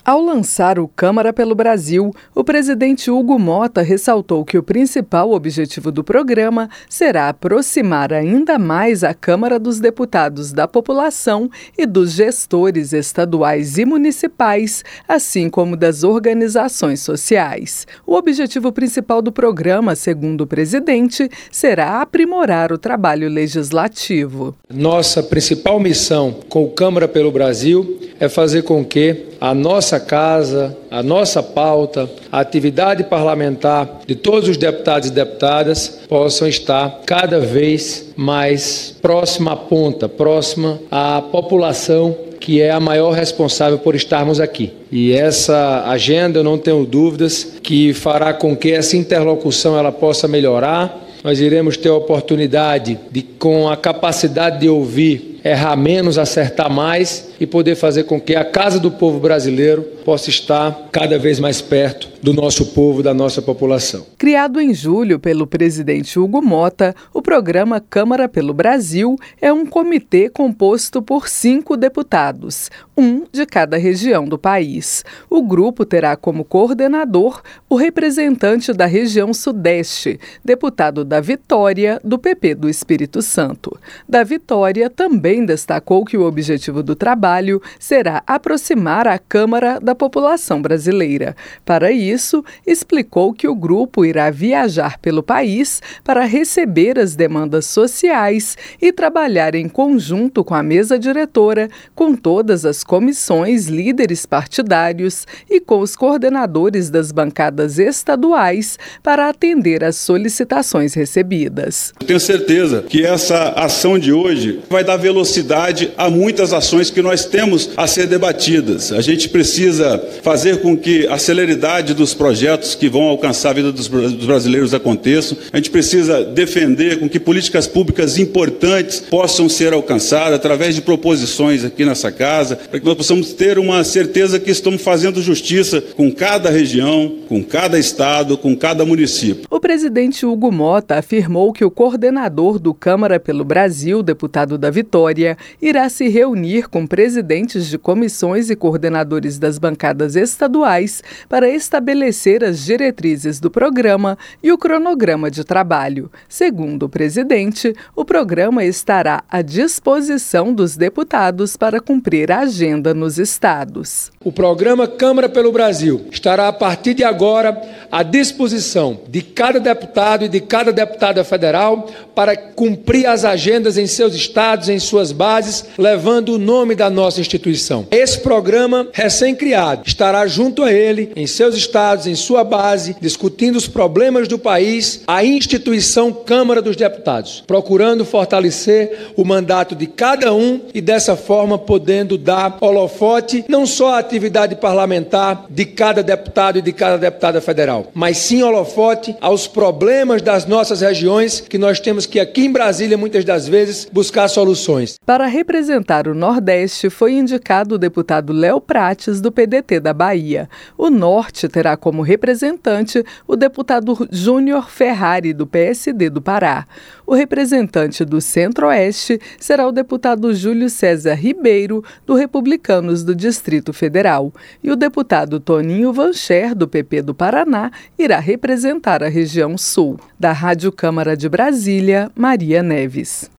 Ao lançar o Câmara pelo Brasil, o presidente Hugo Motta ressaltou que o principal objetivo do programa será aproximar ainda mais a Câmara dos Deputados da população e dos gestores estaduais e municipais, assim como das organizações sociais. O objetivo principal do programa, segundo o presidente, será aprimorar o trabalho legislativo. Nossa principal missão com o Câmara pelo Brasil é fazer com que a nossa casa, a nossa pauta, a atividade parlamentar de todos os deputados e deputadas possam estar cada vez mais próxima à ponta, próxima à população, que é a maior responsável por estarmos aqui. E essa agenda, eu não tenho dúvidas, que fará com que essa interlocução ela possa melhorar. Nós iremos ter a oportunidade de, com a capacidade de ouvir, errar menos, acertar mais e poder fazer com que a Casa do Povo brasileiro possa estar cada vez mais perto do nosso povo, da nossa população. Criado em julho pelo presidente Hugo Motta, o programa Câmara pelo Brasil é um comitê composto por 5 deputados, um de cada região do país. O grupo terá como coordenador o representante da região Sudeste, deputado da Vitória, do PP do Espírito Santo. Da Vitória também destacou que o objetivo do trabalho será aproximar a Câmara da população brasileira. Para isso, explicou que o grupo irá viajar pelo país para receber as demandas sociais e trabalhar em conjunto com a mesa diretora, com todas as comissões, líderes partidários e com os coordenadores das bancadas estaduais para atender às solicitações recebidas. Eu tenho certeza que essa ação de hoje vai dar velocidade a muitas ações que nós temos a ser debatidas. A gente precisa fazer com que a celeridade dos projetos que vão alcançar a vida dos brasileiros aconteçam. A gente precisa defender com que políticas públicas importantes possam ser alcançadas através de proposições aqui nessa casa, para que nós possamos ter uma certeza que estamos fazendo justiça com cada região, com cada estado, com cada município. O presidente Hugo Motta afirmou que o coordenador do Câmara pelo Brasil, deputado da Vitória, irá se reunir com presidentes de comissões e coordenadores das bancadas estaduais para estabelecer as diretrizes do programa e o cronograma de trabalho. Segundo o presidente, o programa estará à disposição dos deputados para cumprir a agenda nos estados. O programa Câmara pelo Brasil estará a partir de agora à disposição de cada deputado e de cada deputada federal para cumprir as agendas em seus estados, em suas bases, levando o nome da nossa instituição. Esse programa recém-criado estará junto a ele, em seus estados, em sua base, discutindo os problemas do país, a instituição Câmara dos Deputados, procurando fortalecer o mandato de cada um e dessa forma podendo dar holofote não só à atividade parlamentar de cada deputado e de cada deputada federal, mas sim holofote aos problemas das nossas regiões que nós temos que aqui em Brasília muitas das vezes buscar soluções. Para representar o Nordeste foi indicado o deputado Léo Prates do PDT da Bahia. O Norte terá como representante o deputado Júnior Ferrari do PSD do Pará. O representante do Centro-Oeste será o deputado Júlio César Ribeiro do Republicanos do Distrito Federal. E o deputado Toninho Vancher do PP do Paraná irá representar a região Sul. Da Rádio Câmara de Brasília, Maria Neves.